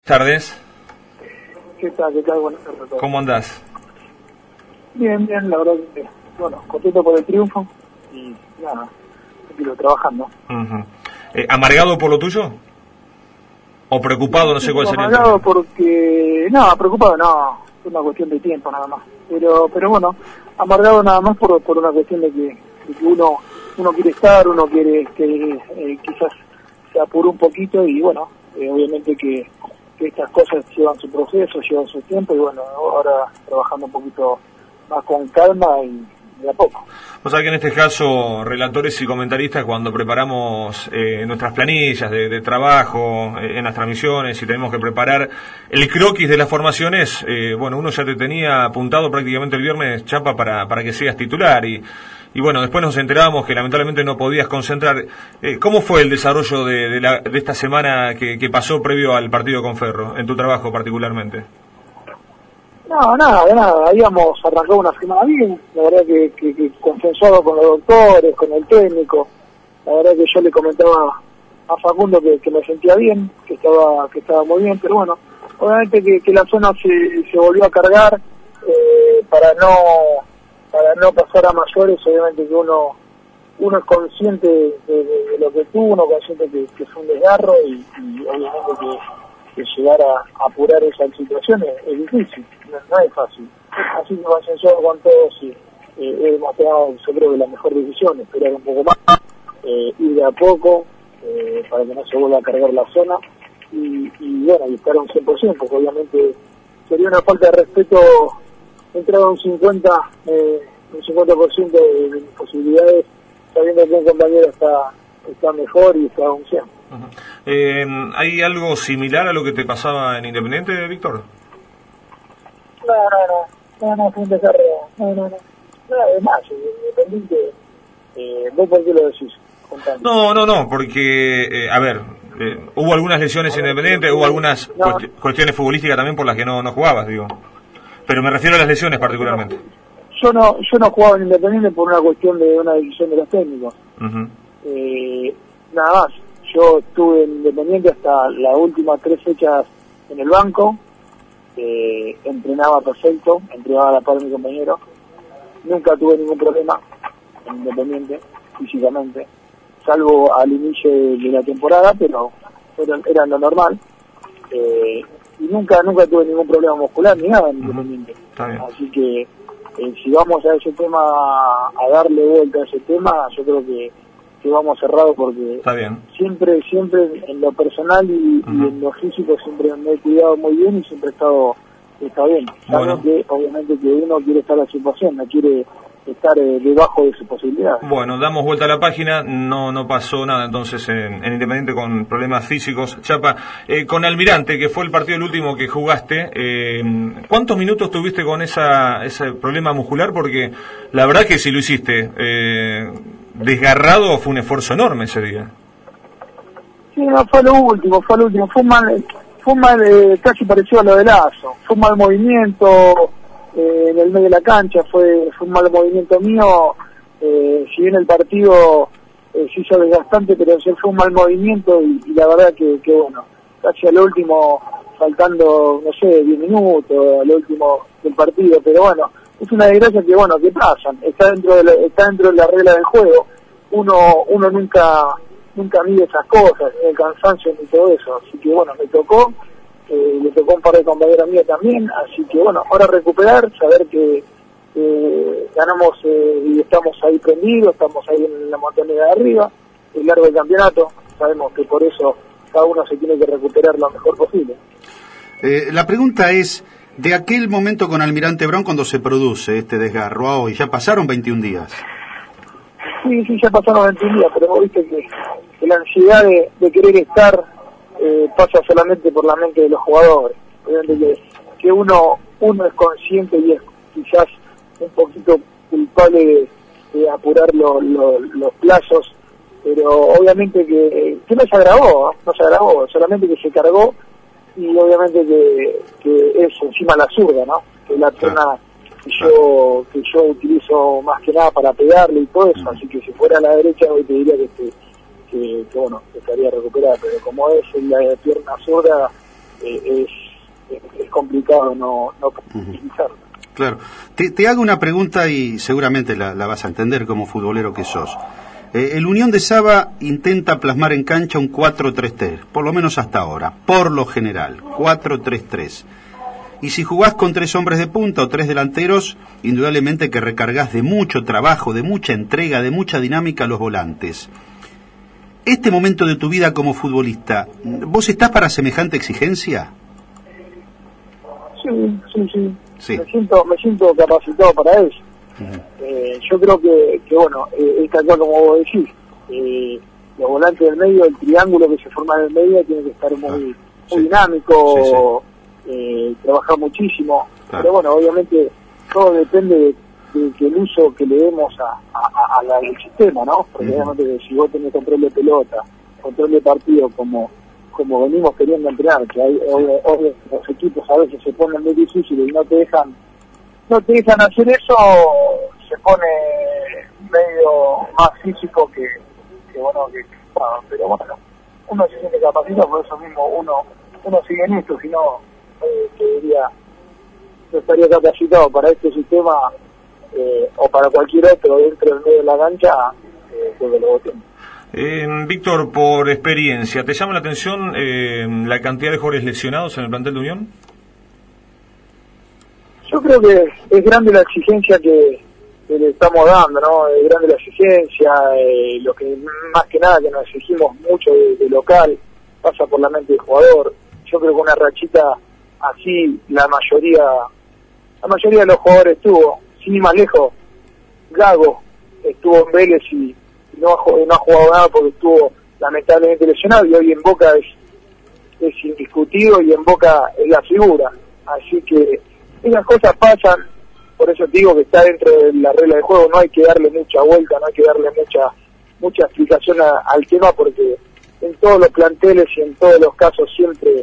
Tardes. ¿Qué tal? Buenas tardes a todos. ¿Cómo andás? Bien, la verdad que, contento por el triunfo y nada, tranquilo, trabajando. ¿Amargado por lo tuyo? ¿O preocupado? No sé cuál sería el Amargado término. porque, preocupado no, es una cuestión de tiempo nada más. Pero bueno, amargado nada más por una cuestión de que uno quiere estar, uno quiere quizás se apuró un poquito y obviamente que estas cosas llevan su proceso, llevan su tiempo y ahora trabajando un poquito más con calma y de a poco. O sea que en este caso, relatores y comentaristas, cuando preparamos nuestras planillas de trabajo en las transmisiones y tenemos que preparar el croquis de las formaciones, uno ya te tenía apuntado prácticamente el viernes, Chapa, para que seas titular y después nos enterábamos que lamentablemente no podías concentrar. ¿Cómo fue el desarrollo de esta semana que pasó previo al partido con Ferro, en tu trabajo particularmente? No, nada, habíamos arrancado una semana bien, la verdad que consensuado con los doctores, con el técnico, la verdad que yo le comentaba a Facundo que me sentía bien, que estaba muy bien, pero obviamente que la zona se volvió a cargar, para no pasar a mayores, obviamente que uno es consciente de lo que tuvo, uno es consciente que fue un desgarro y obviamente que llegar a apurar esa situación es difícil, no es fácil. Así que consensuado con todos y hemos tomado, yo creo que la mejor decisión, esperar un poco más, ir de a poco, para que no se vuelva a cargar la zona y estar a un 100%, porque obviamente sería una falta de respeto entrar a un 50% de mis posibilidades, sabiendo que un compañero está mejor y está a un 100%. ¿Hay algo similar a lo que te pasaba en Independiente, Víctor? No, fue un desarrollo. No, es más, Independiente, ¿vos por qué lo decís? Contando. No, porque, hubo algunas lesiones en Independiente, hubo algunas cuestiones futbolísticas también por las que no jugabas, digo. Pero me refiero a las lesiones particularmente. Yo no jugaba en Independiente por una cuestión de una decisión de los técnicos. Nada más. Yo estuve en Independiente hasta las últimas 3 fechas en el banco, entrenaba perfecto, entrenaba a la par de mi compañero, nunca tuve ningún problema en Independiente, físicamente, salvo al inicio de la temporada, pero era lo normal, y nunca tuve ningún problema muscular ni nada en Independiente. Así que si vamos a ese tema, a darle vuelta a ese tema, yo creo que vamos cerrados porque está bien. Siempre en lo personal y en lo físico siempre me he cuidado muy bien y siempre está bien. Claro que obviamente que uno quiere estar a su 100%, no quiere estar debajo de su posibilidad. Bueno, damos vuelta a la página, no pasó nada entonces en Independiente con problemas físicos. Chapa, con Almirante, que fue el partido el último que jugaste, ¿cuántos minutos tuviste con ese problema muscular? Porque la verdad que si lo hiciste desgarrado fue un esfuerzo enorme ese día. Sí, no, fue lo último, fue un mal casi parecido a lo de Lazo, fue un mal movimiento en el medio de la cancha, fue un mal movimiento mío, si bien el partido se hizo desgastante, pero fue un mal movimiento y la verdad que casi al último, faltando, 10 minutos, al último del partido, pero es una desgracia que pasan, está dentro de la regla del juego, uno nunca mide esas cosas, el cansancio ni todo eso, así que me tocó, le tocó un par de compañeros míos también, así que ahora recuperar, saber que ganamos y estamos ahí prendidos, estamos ahí en la montaña de arriba, el largo del campeonato, sabemos que por eso cada uno se tiene que recuperar lo mejor posible. La pregunta es, de aquel momento con Almirante Brown cuando se produce este desgarro a hoy, ya pasaron 21 días. Sí, ya pasaron 21 días, pero vos viste que la ansiedad de querer estar pasa solamente por la mente de los jugadores. Obviamente que uno es consciente y es quizás un poquito culpable de apurar los plazos, pero obviamente que no se agravó, solamente que se cargó y obviamente que es encima la zurda, ¿no? Que es la zona que yo utilizo más que nada para pegarle y todo eso, así que si fuera a la derecha hoy te diría que estaría recuperada, pero como es la pierna zurda, es complicado no utilizarlo. Claro. Te hago una pregunta y seguramente la vas a entender como futbolero que sos. El Unión de Saba intenta plasmar en cancha un 4-3-3, por lo menos hasta ahora, por lo general, 4-3-3. Y si jugás con 3 hombres de punta o 3 delanteros, indudablemente que recargas de mucho trabajo, de mucha entrega, de mucha dinámica a los volantes. Este momento de tu vida como futbolista, ¿vos estás para semejante exigencia? Sí. Me siento capacitado para eso. Yo creo que bueno, está claro como vos decís, los volantes del medio, el triángulo que se forma en el medio tiene que estar muy dinámico, trabajar muchísimo, pero bueno, obviamente todo depende de que el uso que le demos al sistema, ¿no? Porque obviamente si vos tenés control de pelota, control de partido como venimos queriendo entrenar, que hay los equipos a veces se ponen muy difíciles y no te dejan hacer eso, se pone medio más físico que pero bueno, uno se siente capacitado, por eso mismo uno sigue en esto, si no no estaría capacitado para este sistema o para cualquier otro dentro del medio de la cancha, porque lo votemos. Víctor, por experiencia, ¿te llama la atención la cantidad de jugadores lesionados en el plantel de Unión? Yo creo que es grande la exigencia que le estamos dando, ¿no? Es grande la exigencia, lo que más que nada que nos exigimos mucho de local, pasa por la mente del jugador. Yo creo que una rachita así, la mayoría de los jugadores estuvo, sin ir más lejos. Gago estuvo en Vélez y no ha jugado nada porque estuvo lamentablemente lesionado, y hoy en Boca es indiscutido y en Boca es la figura. Así que esas cosas pasan, por eso te digo que está dentro de la regla del juego, no hay que darle mucha vuelta, no hay que darle mucha explicación al tema, porque en todos los planteles y en todos los casos siempre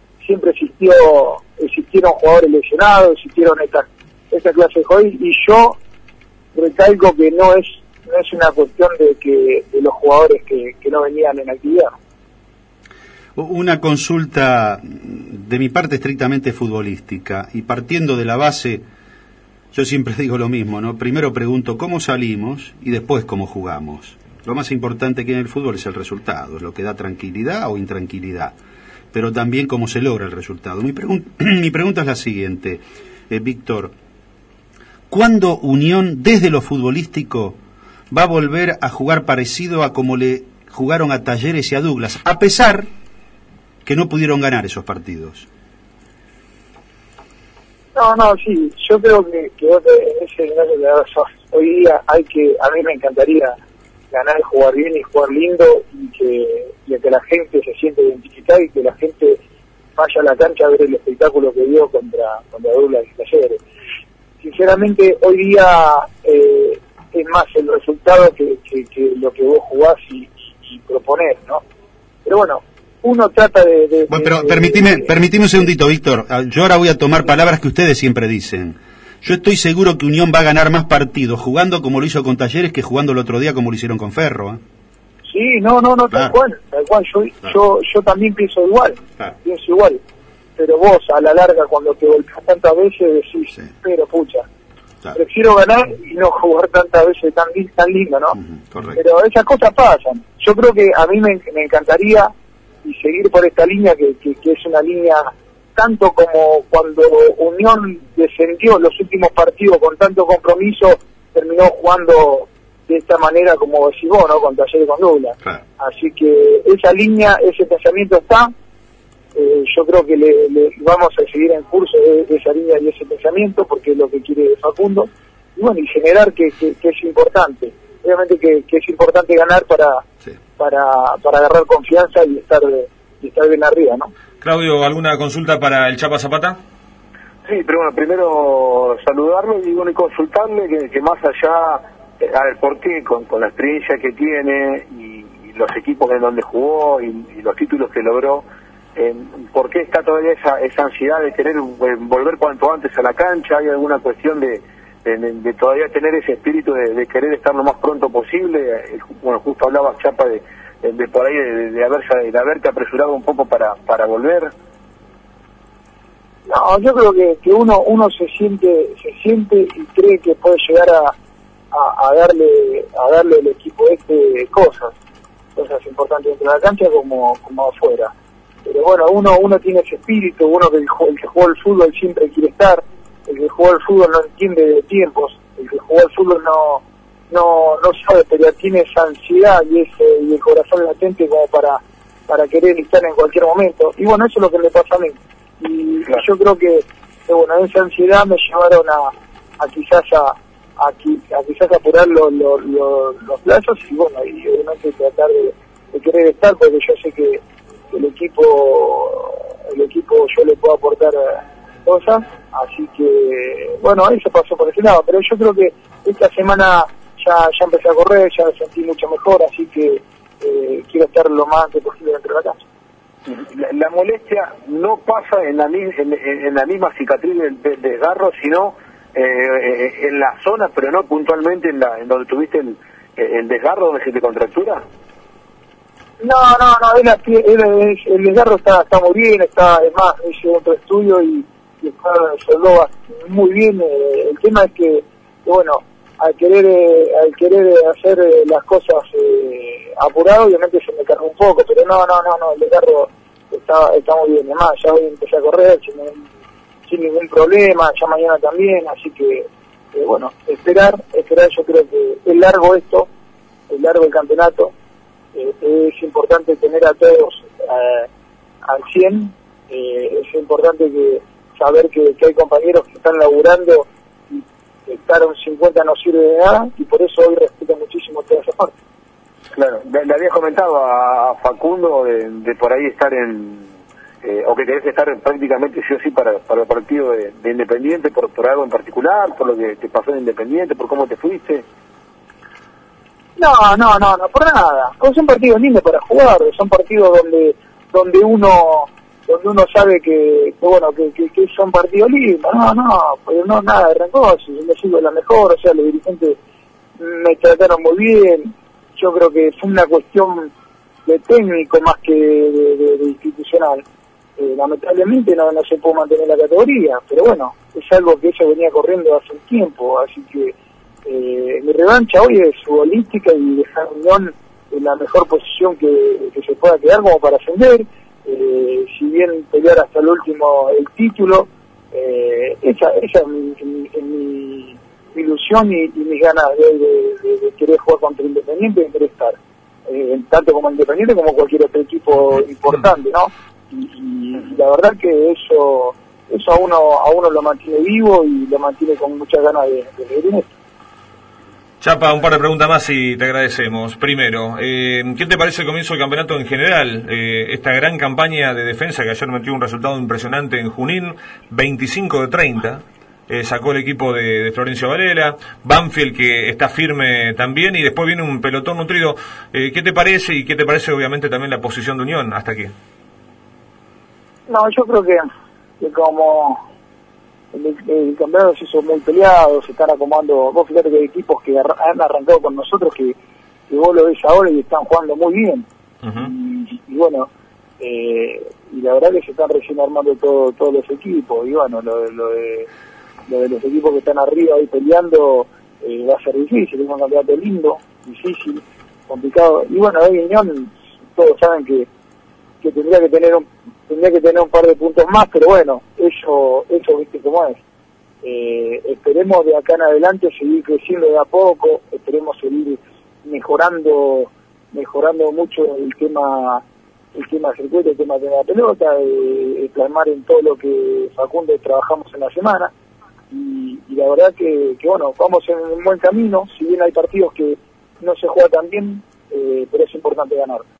existieron jugadores lesionados, existieron esta clase de jugadores, y yo recalco que no es una cuestión de los jugadores que no venían en actividad. Una consulta de mi parte estrictamente futbolística, y partiendo de la base, yo siempre digo lo mismo, ¿no? Primero pregunto cómo salimos y después cómo jugamos. Lo más importante que en el fútbol es el resultado, es lo que da tranquilidad o intranquilidad, pero también cómo se logra el resultado. Mi pregunta es la siguiente, Víctor, ¿cuándo Unión, desde lo futbolístico, va a volver a jugar parecido a como le jugaron a Talleres y a Douglas, a pesar que no pudieron ganar esos partidos? Sí, yo creo que en ese nivel hoy día a mí me encantaría ganar, jugar bien y jugar lindo, y que la gente se siente identificada y que la gente vaya a la cancha a ver el espectáculo que dio contra Douglas y Talleres. Sinceramente, hoy día es más el resultado que lo que vos jugás y proponés, ¿no? Pero bueno, uno trata de bueno, pero permitime un segundito, Víctor. Yo ahora voy a tomar palabras que ustedes siempre dicen. Yo estoy seguro que Unión va a ganar más partidos jugando como lo hizo con Talleres que jugando el otro día como lo hicieron con Ferro, ¿eh? Sí, no, claro. tal cual. Yo también pienso igual, pero vos a la larga cuando te golpeas tantas veces decís, pero pucha, prefiero ganar y no jugar tantas veces tan lindo, ¿no? Pero esas cosas pasan. Yo creo que a mí me encantaría y seguir por esta línea que es una línea, tanto como cuando Unión descendió los últimos partidos con tanto compromiso, terminó jugando de esta manera como decís vos, ¿no? Con Talleres y con Douglas. Así que esa línea, ese pensamiento está. Yo creo que le vamos a seguir en curso de esa línea y ese pensamiento, porque es lo que quiere Facundo, y bueno, y generar que es importante. Obviamente que es importante ganar para agarrar confianza y estar bien arriba, ¿no? Claudio, ¿alguna consulta para el Chapa Zapata? Sí, pero bueno, primero saludarlo y bueno, y consultarle que más allá, a ver, por qué con la experiencia que tiene y los equipos en donde jugó y los títulos que logró, ¿por qué está todavía esa ansiedad de querer volver cuanto antes a la cancha? ¿Hay alguna cuestión de todavía tener ese espíritu de querer estar lo más pronto posible? Bueno, justo hablaba Chapa de por ahí de haberte apresurado un poco para volver. No, yo creo que uno se siente y cree que puede llegar a darle al equipo cosas importantes dentro de la cancha como afuera. Pero bueno, uno tiene ese espíritu, el que jugó al fútbol siempre quiere estar, el que jugó al fútbol no entiende de tiempos, el que jugó al fútbol no sabe, pero tiene esa ansiedad y el corazón latente como para querer estar en cualquier momento. Y bueno, eso es lo que me pasa a mí. Y claro, yo creo que bueno, esa ansiedad me llevaron a quizás apurar los plazos y bueno, y obviamente tratar de querer estar, porque yo sé que el equipo yo le puedo aportar cosas, así que bueno, eso pasó por ese lado, pero yo creo que esta semana ya empecé a correr, ya me sentí mucho mejor, así que quiero estar lo más antes posible dentro de la cancha. La molestia no pasa en la misma cicatriz del desgarro, sino en la zona, pero no puntualmente en donde tuviste el desgarro, donde se te contractura. No, el desgarro está muy bien, es más, hice otro estudio y soldó muy bien. El tema es que bueno, al querer hacer las cosas apurado, obviamente se me cargó un poco, pero no, el desgarro está muy bien. Además, ya hoy empecé a correr sin ningún problema, ya mañana también, así que bueno, esperar, yo creo que es largo el campeonato, es importante tener a todos al 100, es importante saber que hay compañeros que están laburando y estar a un 50 no sirve de nada, y por eso hoy respeto muchísimo toda esa parte. Claro, le habías comentado a Facundo de por ahí estar o que querés estar prácticamente sí o sí para el partido de Independiente, por algo en particular, por lo que te pasó en Independiente, por cómo te fuiste. No, por nada. Son partidos lindos para jugar, son partidos donde uno sabe que son partidos lindos. No, nada de rencor, si me sigo la mejor, o sea, los dirigentes me trataron muy bien. Yo creo que fue una cuestión de técnico más que de institucional. Lamentablemente no se pudo mantener la categoría, pero bueno, es algo que ella venía corriendo hace un tiempo, así que mi revancha hoy es futbolística y dejar a Unión en la mejor posición que se pueda quedar como para ascender, si bien pelear hasta el último el título, esa es mi ilusión y mis ganas de querer jugar contra Independiente y de querer estar, tanto como Independiente como cualquier otro equipo importante, ¿no? Y la verdad que eso a uno lo mantiene vivo y lo mantiene con muchas ganas de seguir en esto. Chapa, un par de preguntas más y te agradecemos. Primero, ¿qué te parece el comienzo del campeonato en general? Esta gran campaña de defensa que ayer metió un resultado impresionante en Junín, 25 de 30, sacó el equipo de Florencio Varela, Banfield que está firme también, y después viene un pelotón nutrido. ¿Qué te parece? Y ¿qué te parece obviamente también la posición de Unión hasta aquí? No, yo creo que como el campeonato se hizo muy peleado, se están acomodando. Vos fíjate que hay equipos que han arrancado con nosotros que vos lo ves ahora y están jugando muy bien. Uh-huh. Y bueno, y la verdad que se están recién armando todos los equipos, y bueno, lo de los equipos que están arriba ahí peleando va a ser difícil. Es un campeonato lindo, difícil, complicado, y bueno, hoy Unión todos saben que tendría que tener un par de puntos más, pero bueno, eso viste cómo es. Esperemos de acá en adelante seguir creciendo de a poco, esperemos seguir mejorando mucho el tema circuito, el tema de la pelota, plasmar en todo lo que Facundo trabajamos en la semana, y la verdad que bueno, vamos en un buen camino, si bien hay partidos que no se juega tan bien, pero es importante ganar.